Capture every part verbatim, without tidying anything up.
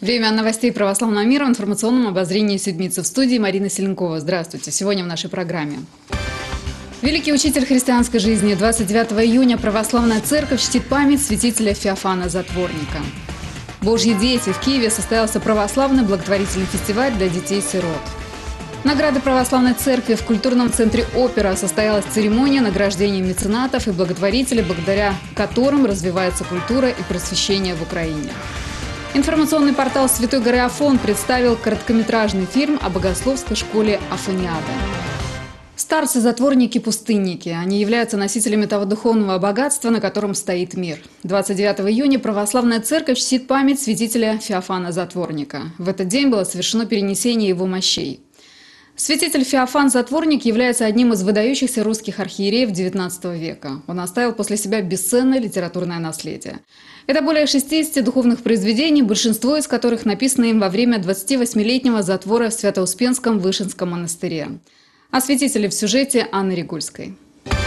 Время новостей православного мира в информационном обозрении Седмицы. В студии Марина Селенкова. Здравствуйте. Сегодня в нашей программе. Великий учитель христианской жизни. двадцать девятого июня Православная Церковь чтит память святителя Феофана Затворника. Божьи дети. В Киеве состоялся православный благотворительный фестиваль для детей-сирот. Награды Православной Церкви. В культурном центре «Опера» состоялась церемония награждения меценатов и благотворителей, благодаря которым развивается культура и просвещение в Украине. Информационный портал Святой горы Афон представил короткометражный фильм о богословской школе Афониада. Старцы-затворники-пустынники. Они являются носителями того духовного богатства, на котором стоит мир. двадцать девятого июня Православная Церковь чтит память святителя Феофана Затворника. В этот день было совершено перенесение его мощей. Святитель Феофан Затворник является одним из выдающихся русских архиереев девятнадцатого века. Он оставил после себя бесценное литературное наследие. Это более шестидесяти духовных произведений, большинство из которых написано им во время двадцативосьмилетнего затвора в Свято-Успенском Вышинском монастыре. О святителе в сюжете Анны Регульской.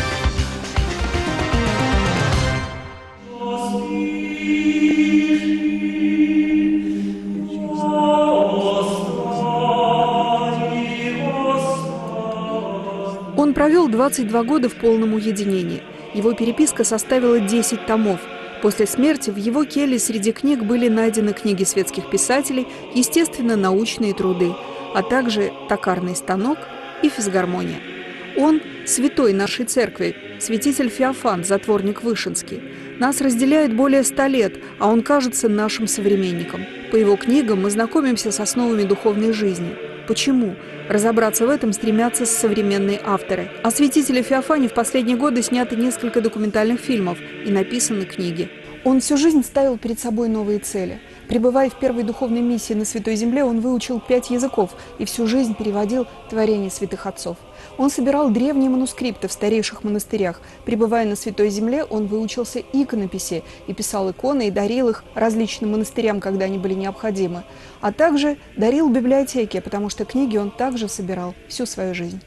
Он провел двадцать два года в полном уединении. Его переписка составила десять томов. После смерти в его келье среди книг были найдены книги светских писателей, естественно, научные труды, а также токарный станок и физгармония. Он – святой нашей церкви, святитель Феофан, затворник Вышинский. Нас разделяет более ста лет, а он кажется нашим современником. По его книгам мы знакомимся с основами духовной жизни. Почему? Разобраться в этом стремятся современные авторы. О святителе Феофане в последние годы снято несколько документальных фильмов и написаны книги. Он всю жизнь ставил перед собой новые цели. Пребывая в первой духовной миссии на Святой Земле, он выучил пять языков и всю жизнь переводил творения святых отцов. Он собирал древние манускрипты в старейших монастырях. Пребывая на Святой Земле, он выучился иконописи и писал иконы и дарил их различным монастырям, когда они были необходимы. А также дарил библиотеки, потому что книги он также собирал всю свою жизнь.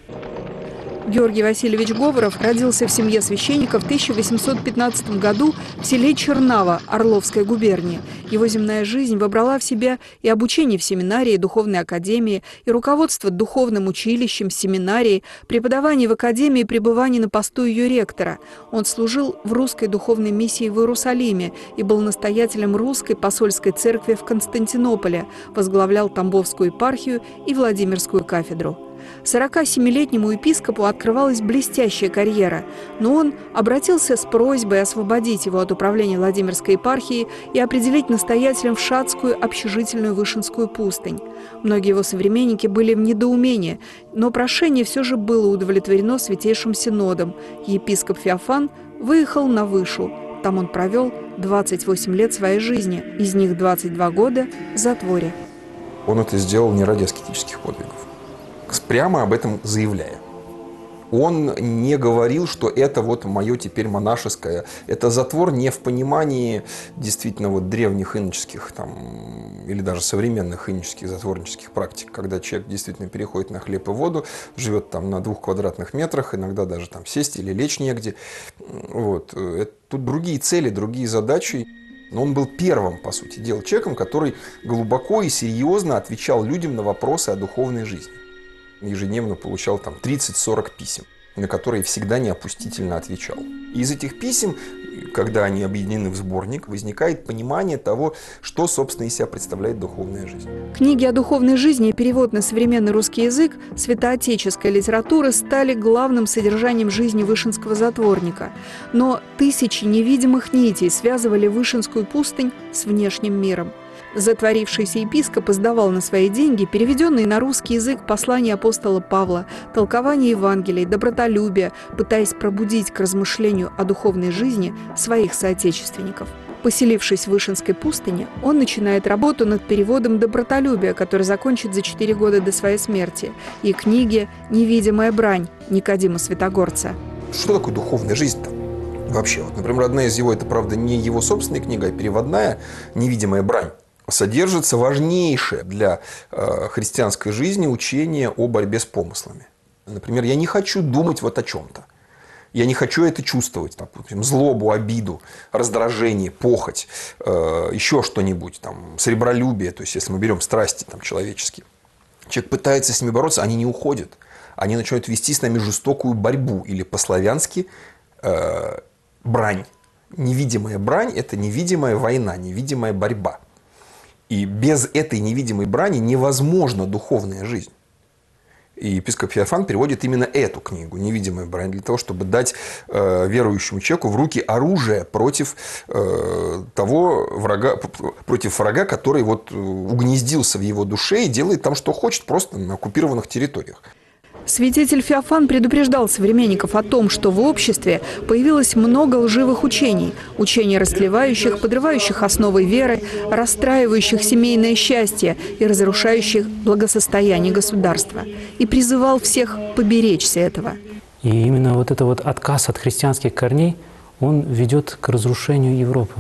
Георгий Васильевич Говоров родился в семье священника в тысяча восемьсот пятнадцатом году в селе Чернава Орловской губернии. Его земная жизнь вобрала в себя и обучение в семинарии, духовной академии, и руководство духовным училищем, семинарией, преподавание в академии и пребывание на посту ее ректора. Он служил в русской духовной миссии в Иерусалиме и был настоятелем русской посольской церкви в Константинополе, возглавлял Тамбовскую епархию и Владимирскую кафедру. сорокасемилетнему епископу открывалась блестящая карьера, но он обратился с просьбой освободить его от управления Владимирской епархией и определить настоятелем в Шацкую общежительную Вышинскую пустынь. Многие его современники были в недоумении, но прошение все же было удовлетворено Святейшим Синодом. Епископ Феофан выехал на Вышу. Там он провел двадцать восемь лет своей жизни, из них двадцать два года в затворе. Он это сделал не ради аскетических подвигов, прямо об этом заявляя. Он не говорил, что это вот мое теперь монашеское. Это затвор не в понимании действительно вот древних иноческих там, или даже современных иноческих затворнических практик, когда человек действительно переходит на хлеб и воду, живет там на двух квадратных метрах, иногда даже там сесть или лечь негде. Вот. Это, тут другие цели, другие задачи. Но он был первым, по сути дела, человеком, который глубоко и серьезно отвечал людям на вопросы о духовной жизни. Ежедневно получал там тридцать-сорок писем, на которые всегда неопустительно отвечал. И из этих писем, когда они объединены в сборник, возникает понимание того, что, собственно, из себя представляет духовная жизнь. Книги о духовной жизни и перевод на современный русский язык святоотеческой литературы стали главным содержанием жизни вышинского затворника. Но тысячи невидимых нитей связывали Вышинскую пустынь с внешним миром. Затворившийся епископ издавал на свои деньги переведенные на русский язык послания апостола Павла, толкование Евангелий, добротолюбие, пытаясь пробудить к размышлению о духовной жизни своих соотечественников. Поселившись в Вышинской пустыне, он начинает работу над переводом «Добротолюбия», который закончит за четыре года до своей смерти, и книги «Невидимая брань» Никодима Святогорца. Что такое духовная жизнь-то? Вообще, вот, например, одна из его, это, правда, не его собственная книга, а переводная «Невидимая брань». Содержится важнейшее для э, христианской жизни учение о борьбе с помыслами. Например, я не хочу думать вот о чем-то. Я не хочу это чувствовать. Допустим, злобу, обиду, раздражение, похоть, э, еще что-нибудь, там, сребролюбие. То есть, если мы берем страсти там, человеческие. Человек пытается с ними бороться, они не уходят. Они начинают вести с нами жестокую борьбу. Или по-славянски э, брань. Невидимая брань – это невидимая война, невидимая борьба. И без этой невидимой брани невозможна духовная жизнь. И епископ Феофан переводит именно эту книгу «Невидимая брань» для того, чтобы дать э, верующему человеку в руки оружие против э, того врага, против врага, который вот угнездился в его душе и делает там, что хочет, просто на оккупированных территориях. Святитель Феофан предупреждал современников о том, что в обществе появилось много лживых учений, учений растлевающих, подрывающих основы веры, расстраивающих семейное счастье и разрушающих благосостояние государства. И призывал всех поберечься этого. И именно вот этот вот отказ от христианских корней, он ведет к разрушению Европы.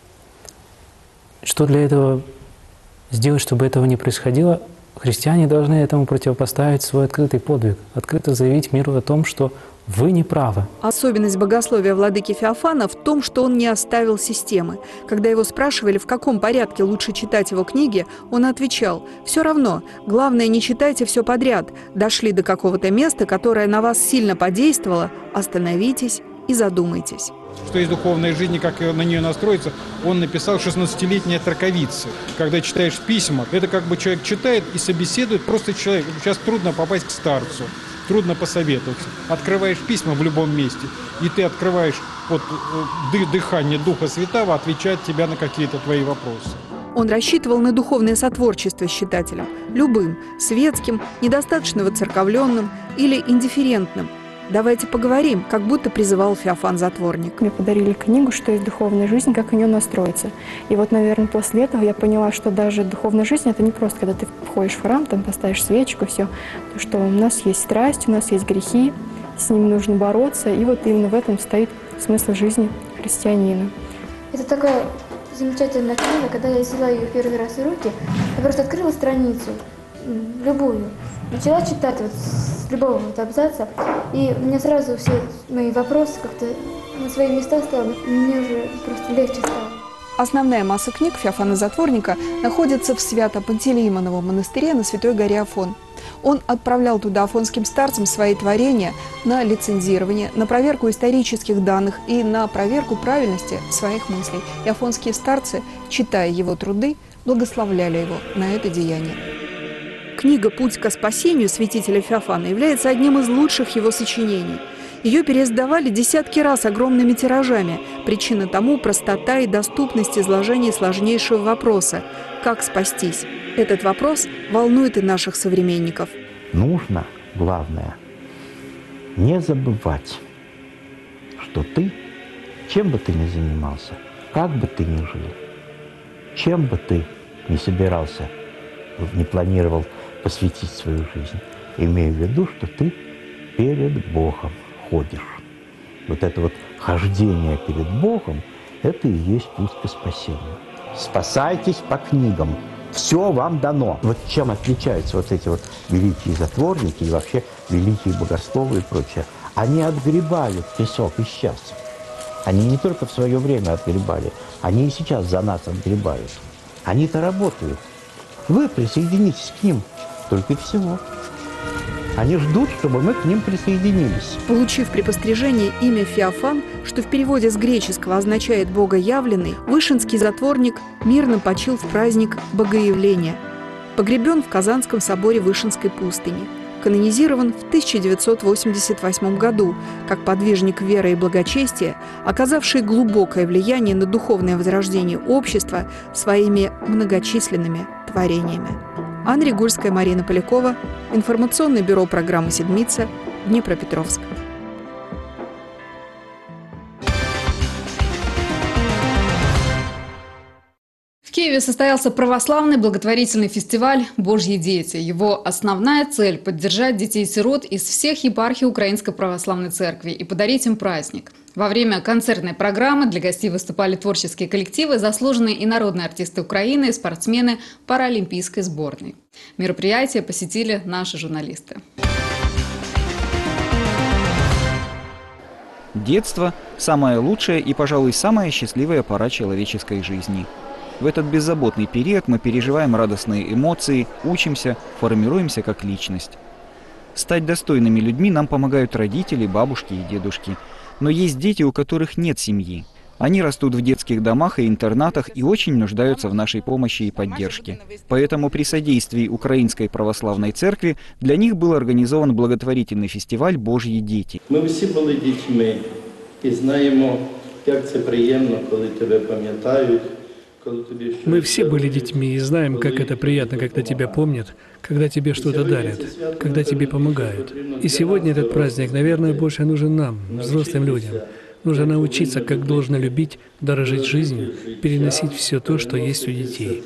Что для этого сделать, чтобы этого не происходило? Христиане должны этому противопоставить свой открытый подвиг, открыто заявить миру о том, что вы не правы. Особенность богословия владыки Феофана в том, что он не оставил системы. Когда его спрашивали, в каком порядке лучше читать его книги, он отвечал: «Все равно, главное, не читайте все подряд. Дошли до какого-то места, которое на вас сильно подействовало, остановитесь и задумайтесь». Что есть духовная жизнь, и как на нее настроиться, он написал «шестнадцатилетняя траковица». Когда читаешь письма, это как бы человек читает и собеседует просто человек. Сейчас трудно попасть к старцу, трудно посоветоваться. Открываешь письма в любом месте, и ты открываешь вот, дыхание Духа Святого, отвечать тебе на какие-то твои вопросы. Он рассчитывал на духовное сотворчество с читателем. Любым, светским, недостаточно воцерковленным или индифферентным. «Давайте поговорим», как будто призывал Феофан-затворник. Мне подарили книгу «Что есть духовная жизнь, как в нее настроиться». И вот, наверное, после этого я поняла, что даже духовная жизнь – это не просто, когда ты входишь в храм, там поставишь свечку, все. То, что у нас есть страсть, у нас есть грехи, с ними нужно бороться. И вот именно в этом стоит смысл жизни христианина. Это такая замечательная книга. Когда я взяла ее первый раз в руки, я просто открыла страницу, любую, начала читать вот с любого вот абзаца, и у меня сразу все мои вопросы как-то на свои места стали, и мне уже просто легче стало. Основная масса книг Феофана-затворника находится в Свято-Пантелеймоновом монастыре на Святой горе Афон. Он отправлял туда афонским старцам свои творения на лицензирование, на проверку исторических данных и на проверку правильности своих мыслей. И афонские старцы, читая его труды, благословляли его на это деяние. Книга «Путь ко спасению» святителя Феофана является одним из лучших его сочинений. Ее переиздавали десятки раз огромными тиражами. Причина тому – простота и доступность изложения сложнейшего вопроса – как спастись. Этот вопрос волнует и наших современников. Нужно, главное, не забывать, что ты, чем бы ты ни занимался, как бы ты ни жил, чем бы ты ни собирался, не планировал посвятить свою жизнь, имея в виду, что ты перед Богом ходишь. Вот это вот хождение перед Богом, это и есть путь к спасению. Спасайтесь по книгам. Все вам дано. Вот чем отличаются вот эти вот великие затворники и вообще великие богословы и прочее. Они отгребают песок из счастья. Они не только в свое время отгребали, они и сейчас за нас отгребают. Они-то работают. Вы присоединитесь к ним. Только и всего. Они ждут, чтобы мы к ним присоединились. Получив при пострижении имя Феофан, что в переводе с греческого означает «богоявленный», вышинский затворник мирно почил в праздник Богоявления. Погребен в Казанском соборе Вышинской пустыни. Канонизирован в тысяча девятьсот восемьдесят восьмом году как подвижник веры и благочестия, оказавший глубокое влияние на духовное возрождение общества своими многочисленными творениями. Анна Ригульская, Марина Полякова, информационное бюро программы «Седмица», Днепропетровск. В Киеве состоялся православный благотворительный фестиваль «Божьи дети». Его основная цель – поддержать детей-сирот из всех епархий Украинской Православной Церкви и подарить им праздник. Во время концертной программы для гостей выступали творческие коллективы, заслуженные и народные артисты Украины и спортсмены паралимпийской сборной. Мероприятие посетили наши журналисты. Детство – самая лучшая и, пожалуй, самая счастливая пора человеческой жизни. В этот беззаботный период мы переживаем радостные эмоции, учимся, формируемся как личность. Стать достойными людьми нам помогают родители, бабушки и дедушки. Но есть дети, у которых нет семьи. Они растут в детских домах и интернатах и очень нуждаются в нашей помощи и поддержке. Поэтому при содействии Украинской Православной Церкви для них был организован благотворительный фестиваль «Божьи дети». Мы все были детьми и знаем, как это приятно, когда тебя памятают. Мы все были детьми и знаем, как это приятно, когда тебя помнят, когда тебе что-то дарят, когда тебе помогают. И сегодня этот праздник, наверное, больше нужен нам, взрослым людям. Нужно научиться, как должно любить, дорожить жизнью, переносить все то, что есть у детей.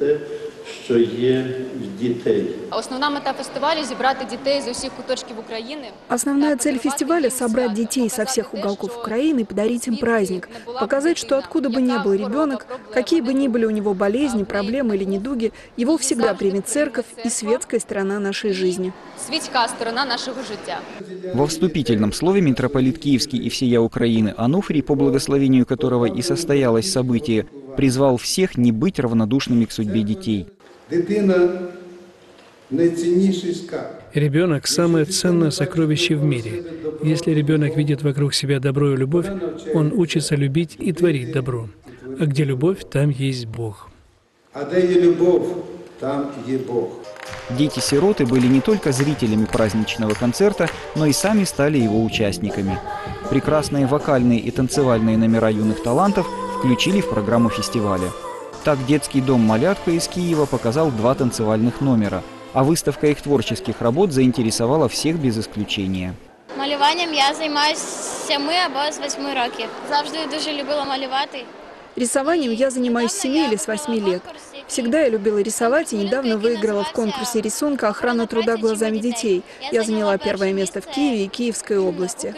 Основная мета фестиваля – собрать детей из всех куточков Украины. Основная цель фестиваля – собрать детей со всех уголков Украины и подарить им праздник. Показать, что откуда бы ни был ребенок, какие бы ни были у него болезни, проблемы или недуги, его всегда примет церковь и светская сторона нашей жизни. Светская сторона нашего життя. Во вступительном слове митрополит Киевский и всея Украины Ануфрий, по благословению которого и состоялось событие, призвал всех не быть равнодушными к судьбе детей. Ребенок – самое ценное сокровище в мире. Если ребенок видит вокруг себя добро и любовь, он учится любить и творить добро. А где любовь, там есть Бог. А где есть любовь, там есть Бог. Дети-сироты были не только зрителями праздничного концерта, но и сами стали его участниками. Прекрасные вокальные и танцевальные номера юных талантов включили в программу фестиваля. Так детский дом «Малятка» из Киева показал два танцевальных номера, а выставка их творческих работ заинтересовала всех без исключения. Малюванням я займаюся з семи або з восьми років. Завжди дуже любила малювати. Рисованием я занимаюсь с семи или с восьми лет. Всегда я любила рисовать и недавно выиграла в конкурсе рисунка «Охрана труда глазами детей». Я заняла первое место в Киеве и Киевской области.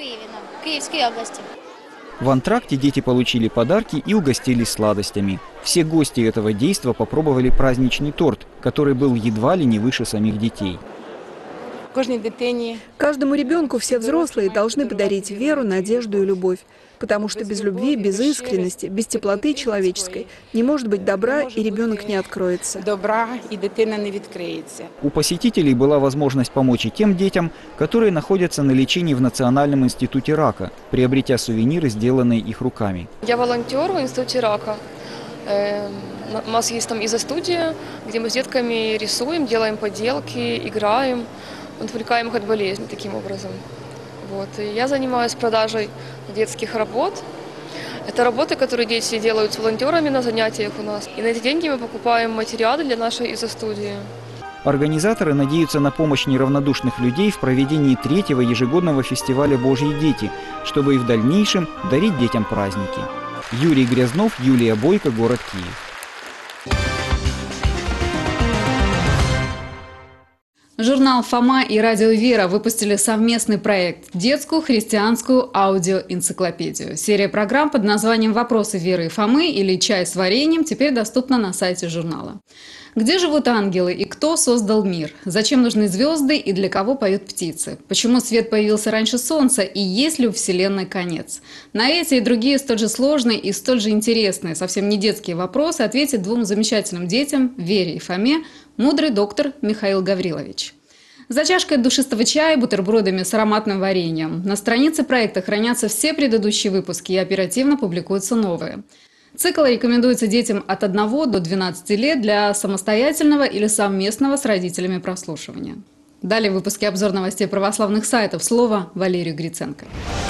В антракте дети получили подарки и угостились сладостями. Все гости этого действа попробовали праздничный торт, который был едва ли не выше самих детей. Каждому ребенку все взрослые должны подарить веру, надежду и любовь. Потому что без любви, без искренности, без теплоты человеческой не может быть добра, и ребенок не откроется. Добра и дитина не откроется. У посетителей была возможность помочь и тем детям, которые находятся на лечении в Национальном институте рака, приобретя сувениры, сделанные их руками. Я волонтер в институте рака. У нас есть там изо-студия, где мы с детками рисуем, делаем поделки, играем, отвлекаем их от болезни таким образом. Вот. И я занимаюсь продажей детских работ. Это работы, которые дети делают с волонтерами на занятиях у нас. И на эти деньги мы покупаем материалы для нашей изо-студии. Организаторы надеются на помощь неравнодушных людей в проведении третьего ежегодного фестиваля «Божьи дети», чтобы и в дальнейшем дарить детям праздники. Юрий Грязнов, Юлия Бойко, город Киев. Журнал «Фома» и радио «Вера» выпустили совместный проект – детскую христианскую аудиоэнциклопедию. Серия программ под названием «Вопросы Веры и Фомы» или «Чай с вареньем» теперь доступна на сайте журнала. Где живут ангелы и кто создал мир? Зачем нужны звезды и для кого поют птицы? Почему свет появился раньше солнца и есть ли у Вселенной конец? На эти и другие столь же сложные и столь же интересные, совсем не детские вопросы ответит двум замечательным детям, Вере и Фоме, мудрый доктор Михаил Гаврилович. За чашкой душистого чая и бутербродами с ароматным вареньем. На странице проекта хранятся все предыдущие выпуски и оперативно публикуются новые. Цикл рекомендуется детям от одного до двенадцати лет для самостоятельного или совместного с родителями прослушивания. Далее в выпуске обзор новостей православных сайтов. Слово Валерию Гриценко.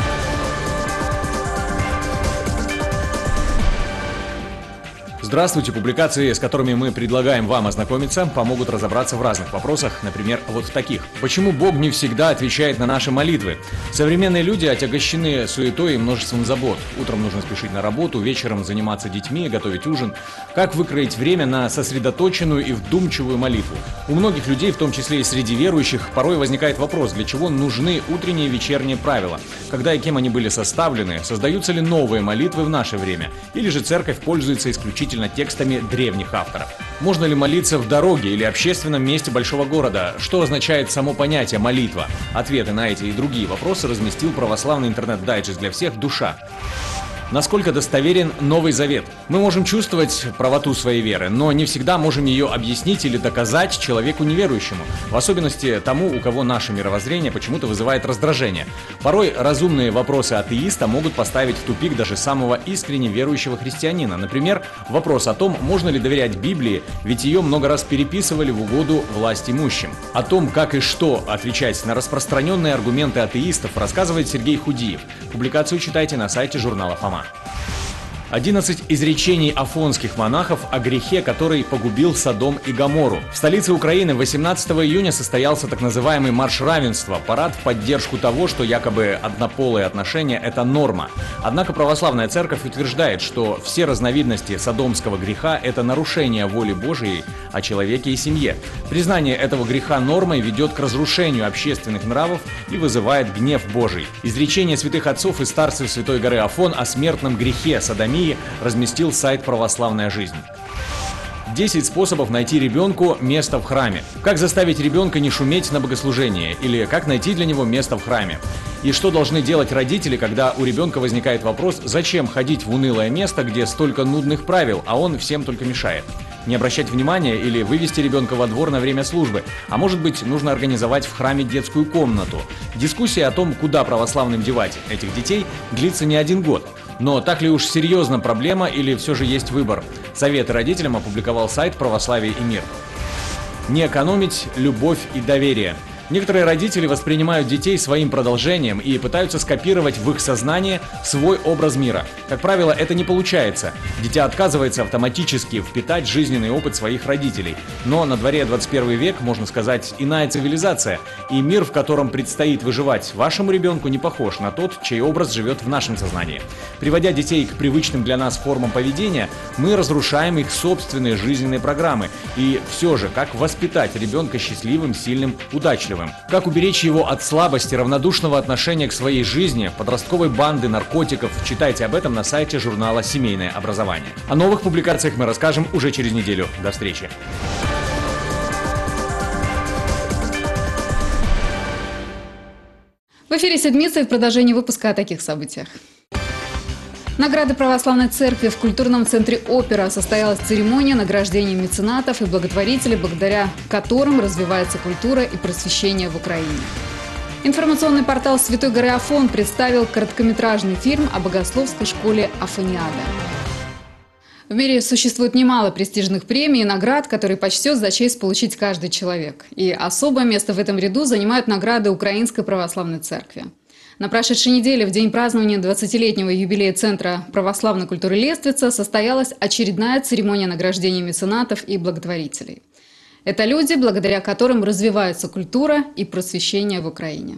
Здравствуйте! Публикации, с которыми мы предлагаем вам ознакомиться, помогут разобраться в разных вопросах, например, вот в таких. Почему Бог не всегда отвечает на наши молитвы? Современные люди отягощены суетой и множеством забот. Утром нужно спешить на работу, вечером заниматься детьми, готовить ужин. Как выкроить время на сосредоточенную и вдумчивую молитву? У многих людей, в том числе и среди верующих, порой возникает вопрос, для чего нужны утренние и вечерние правила? Когда и кем они были составлены? Создаются ли новые молитвы в наше время? Или же церковь пользуется исключительно исключительно текстами древних авторов. Можно ли молиться в дороге или общественном месте большого города? Что означает само понятие «молитва»? Ответы на эти и другие вопросы разместил православный интернет-дайджест для всех «Душа». Насколько достоверен Новый Завет? Мы можем чувствовать правоту своей веры, но не всегда можем ее объяснить или доказать человеку неверующему, в особенности тому, у кого наше мировоззрение почему-то вызывает раздражение. Порой разумные вопросы атеиста могут поставить в тупик даже самого искренне верующего христианина. Например, вопрос о том, можно ли доверять Библии, ведь ее много раз переписывали в угоду власть имущим. О том, как и что отвечать на распространенные аргументы атеистов, рассказывает Сергей Худиев. Публикацию читайте на сайте журнала «Фома». одиннадцать изречений афонских монахов о грехе, который погубил Содом и Гоморру. В столице Украины восемнадцатого июня состоялся так называемый марш равенства, парад в поддержку того, что якобы однополые отношения – это норма. Однако православная церковь утверждает, что все разновидности содомского греха – это нарушение воли Божией о человеке и семье. Признание этого греха нормой ведет к разрушению общественных нравов и вызывает гнев Божий. Изречение святых отцов и старцев Святой горы Афон о смертном грехе содомии разместил сайт «Православная жизнь». десять способов найти ребенку место в храме. Как заставить ребенка не шуметь на богослужении? Или как найти для него место в храме? И что должны делать родители, когда у ребенка возникает вопрос, зачем ходить в унылое место, где столько нудных правил, а он всем только мешает? Не обращать внимания или вывести ребенка во двор на время службы? А может быть, нужно организовать в храме детскую комнату? Дискуссия о том, куда православным девать этих детей, длится не один год. Но так ли уж серьезна проблема или все же есть выбор? Советы родителям опубликовал сайт «Православие и мир». Не экономить любовь и доверие. Некоторые родители воспринимают детей своим продолжением и пытаются скопировать в их сознание свой образ мира. Как правило, это не получается. Дитя отказывается автоматически впитать жизненный опыт своих родителей. Но на дворе двадцать первый век, можно сказать, иная цивилизация. И мир, в котором предстоит выживать вашему ребенку, не похож на тот, чей образ живет в нашем сознании. Приводя детей к привычным для нас формам поведения, мы разрушаем их собственные жизненные программы. И все же, как воспитать ребенка счастливым, сильным, удачливым? Как уберечь его от слабости, равнодушного отношения к своей жизни, подростковой банды, наркотиков? Читайте об этом на сайте журнала «Семейное образование». О новых публикациях мы расскажем уже через неделю. До встречи! В эфире «Седмица» и в продолжении выпуска о таких событиях. Награды Православной Церкви в культурном центре «Опера» состоялась церемония награждения меценатов и благотворителей, благодаря которым развивается культура и просвещение в Украине. Информационный портал Святой горы Афон представил короткометражный фильм о богословской школе Афониада. В мире существует немало престижных премий и наград, которые почтет за честь получить каждый человек. И особое место в этом ряду занимают награды Украинской Православной Церкви. На прошедшей неделе, в день празднования двадцатилетнего юбилея Центра православной культуры Лествица, состоялась очередная церемония награждения меценатов и благотворителей. Это люди, благодаря которым развивается культура и просвещение в Украине.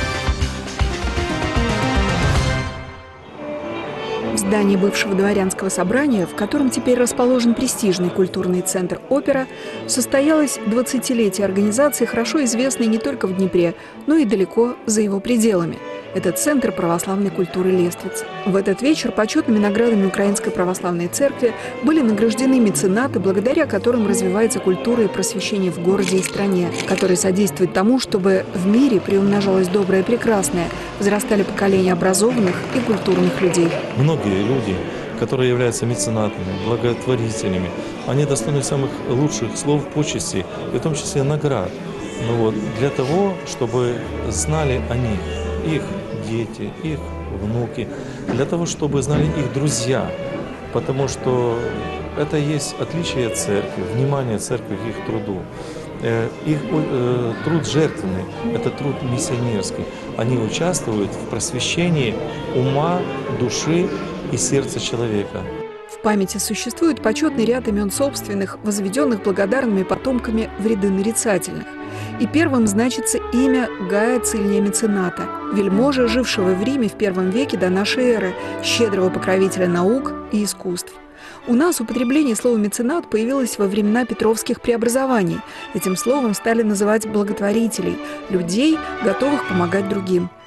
В здании бывшего дворянского собрания, в котором теперь расположен престижный культурный центр «Опера», состоялось двадцатилетие организации, хорошо известной не только в Днепре, но и далеко за его пределами. Это Центр православной культуры Лествица. В этот вечер почетными наградами Украинской Православной Церкви были награждены меценаты, благодаря которым развивается культура и просвещение в городе и стране, которые содействуют тому, чтобы в мире приумножалось доброе и прекрасное, возрастали поколения образованных и культурных людей. Многие люди, которые являются меценатами, благотворителями, они достойны самых лучших слов, почестей, в том числе наград. Ну вот, для того, чтобы знали они, их дети, их внуки, для того, чтобы знали их друзья, потому что это есть отличие церкви, внимание церкви к их труду. Их э, труд жертвенный, это труд миссионерский. Они участвуют в просвещении ума, души и сердца человека. В памяти существует почетный ряд имен собственных, возведенных благодарными потомками в ряды нарицательных. И первым значится имя Гая Цильния Мецената, вельможа, жившего в Риме в первом веке до нашей эры, щедрого покровителя наук и искусств. У нас употребление слова «меценат» появилось во времена петровских преобразований. Этим словом стали называть благотворителей, людей, готовых помогать другим.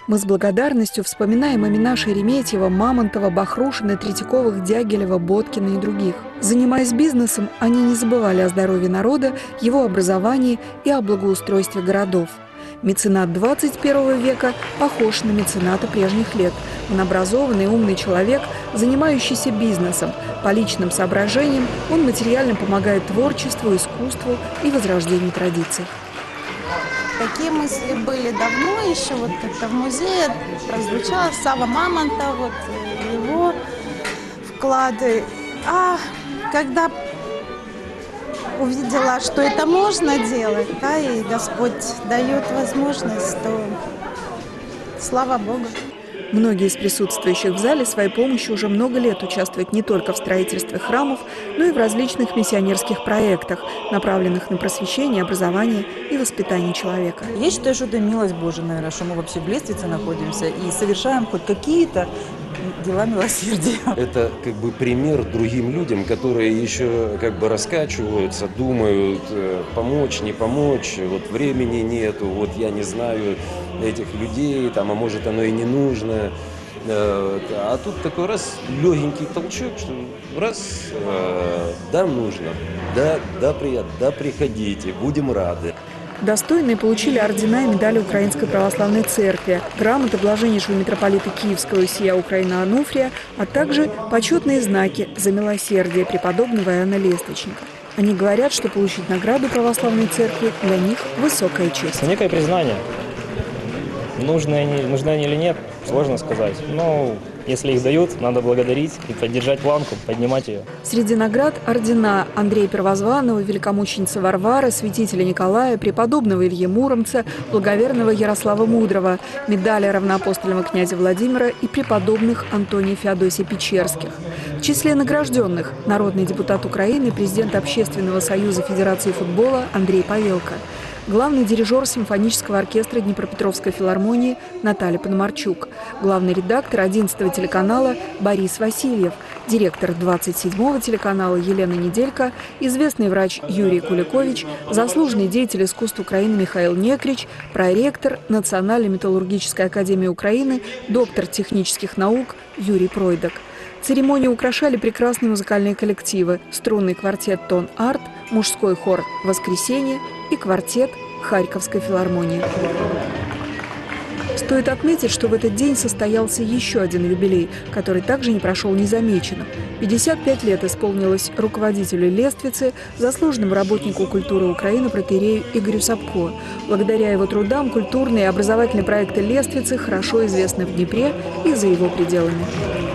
Мы с благодарностью вспоминаем имена Шереметьева, Мамонтова, Бахрушина, Третьяковых, Дягилева, Боткина и других. Занимаясь бизнесом, они не забывали о здоровье народа, его образовании и о благоустройстве городов. Меценат двадцать первого века похож на мецената прежних лет. Он образованный, умный человек, занимающийся бизнесом. По личным соображениям он материально помогает творчеству, искусству и возрождению традиций. Такие мысли были давно, еще вот как-то в музее прозвучало Сава Мамонта, вот его вклады. А когда увидела, что это можно делать, да, и Господь дает возможность, то слава Богу. Многие из присутствующих в зале своей помощью уже много лет участвуют не только в строительстве храмов, но и в различных миссионерских проектах, направленных на просвещение, образование и воспитание человека. Я считаю, что это милость Божия, наверное, что мы вообще в Лествице находимся и совершаем хоть какие-то дела милосердия. Это как бы пример другим людям, которые еще как бы раскачиваются, думают, помочь, не помочь, вот времени нету, вот я не знаю этих людей, там, а может оно и не нужно. А тут такой раз легенький толчок, что раз, да, нужно, да, да, приятно, да, приходите, будем рады. Достойные получили ордена и медали Украинской Православной Церкви, грамоты блаженнейшего митрополита Киевского сия Украина Ануфрия, а также почетные знаки за милосердие преподобного Иоанна Лествичника. Они говорят, что получить награду Православной Церкви для них высокая честь. Некое признание. Нужны они, нужны они или нет, сложно сказать. Но если их дают, надо благодарить и поддержать планку, поднимать ее. Среди наград ордена Андрея Первозванного, великомученицы Варвары, святителя Николая, преподобного Ильи Муромца, благоверного Ярослава Мудрого, медали равноапостольного князя Владимира и преподобных Антония Феодосия Печерских. В числе награжденных народный депутат Украины, президент Общественного союза Федерации футбола Андрей Павелко, главный дирижер симфонического оркестра Днепропетровской филармонии Наталья Пономарчук, главный редактор одиннадцатого телеканала Борис Васильев, директор двадцать седьмого телеканала Елена Неделька, известный врач Юрий Куликович, заслуженный деятель искусств Украины Михаил Некрич, проректор Национальной металлургической академии Украины, доктор технических наук Юрий Пройдак. Церемонию украшали прекрасные музыкальные коллективы: струнный квартет «Тон Арт», мужской хор «Воскресенье» и квартет Харьковской филармонии. Стоит отметить, что в этот день состоялся еще один юбилей, который также не прошел незамеченным. пятьдесят пять лет исполнилось руководителю Лествицы, заслуженному работнику культуры Украины протоиерею Игорю Сапко. Благодаря его трудам культурные и образовательные проекты Лествицы хорошо известны в Днепре и за его пределами.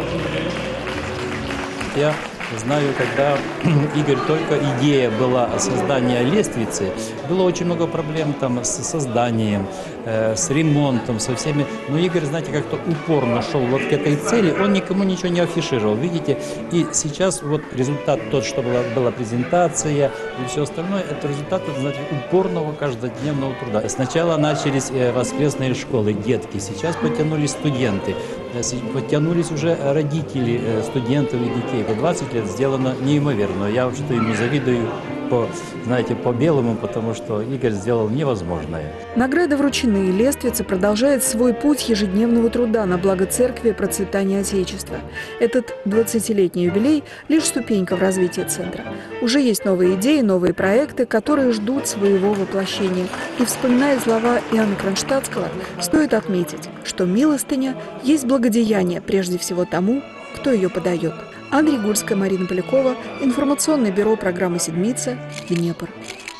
Я знаю, когда, Игорь, только идея была создания Лествицы, было очень много проблем там с созданием, э, с ремонтом, со всеми. Но Игорь, знаете, как-то упорно шел вот к этой цели, он никому ничего не афишировал, видите. И сейчас вот результат тот, что была, была презентация и все остальное, это результат, знаете, упорного каждодневного труда. Сначала начались э, воскресные школы, детки, сейчас потянулись студенты, э, потянулись уже родители э, студентов и детей. За двадцать лет сделано неимоверно. Я вообще-то ему завидую по, знаете, по-белому, потому что Игорь сделал невозможное. Награды вручены, и Лествица продолжает свой путь ежедневного труда на благо церкви и процветания Отечества. Этот двадцатилетний юбилей – лишь ступенька в развитии центра. Уже есть новые идеи, новые проекты, которые ждут своего воплощения. И, вспоминая слова Иоанна Кронштадтского, стоит отметить, что милостыня есть благодеяние прежде всего тому, кто ее подает. Андрей Гурская, Марина Полякова, информационное бюро программы «Седмица», Днепр.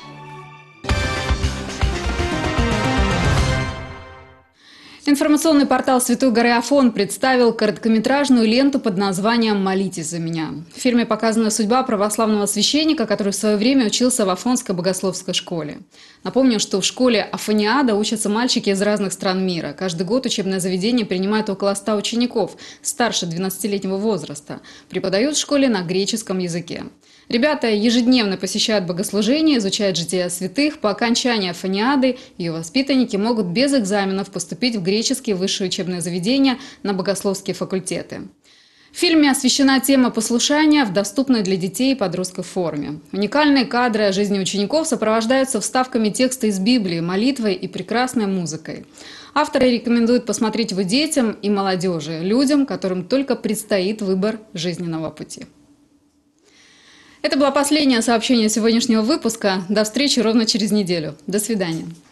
Информационный портал «Святой горы Афон» представил короткометражную ленту под названием «Молитесь за меня». В фильме показана судьба православного священника, который в свое время учился в Афонской богословской школе. Напомню, что в школе Афониада учатся мальчики из разных стран мира. Каждый год учебное заведение принимает около ста учеников старше двенадцатилетнего возраста. Преподают в школе на греческом языке. Ребята ежедневно посещают богослужения, изучают жития святых. По окончании Афониады ее воспитанники могут без экзаменов поступить в греческие высшие учебные заведения на богословские факультеты. В фильме освещена тема послушания в доступной для детей и подростков форме. Уникальные кадры о жизни учеников сопровождаются вставками текста из Библии, молитвой и прекрасной музыкой. Авторы рекомендуют посмотреть его детям и молодежи, людям, которым только предстоит выбор жизненного пути. Это было последнее сообщение сегодняшнего выпуска. До встречи ровно через неделю. До свидания.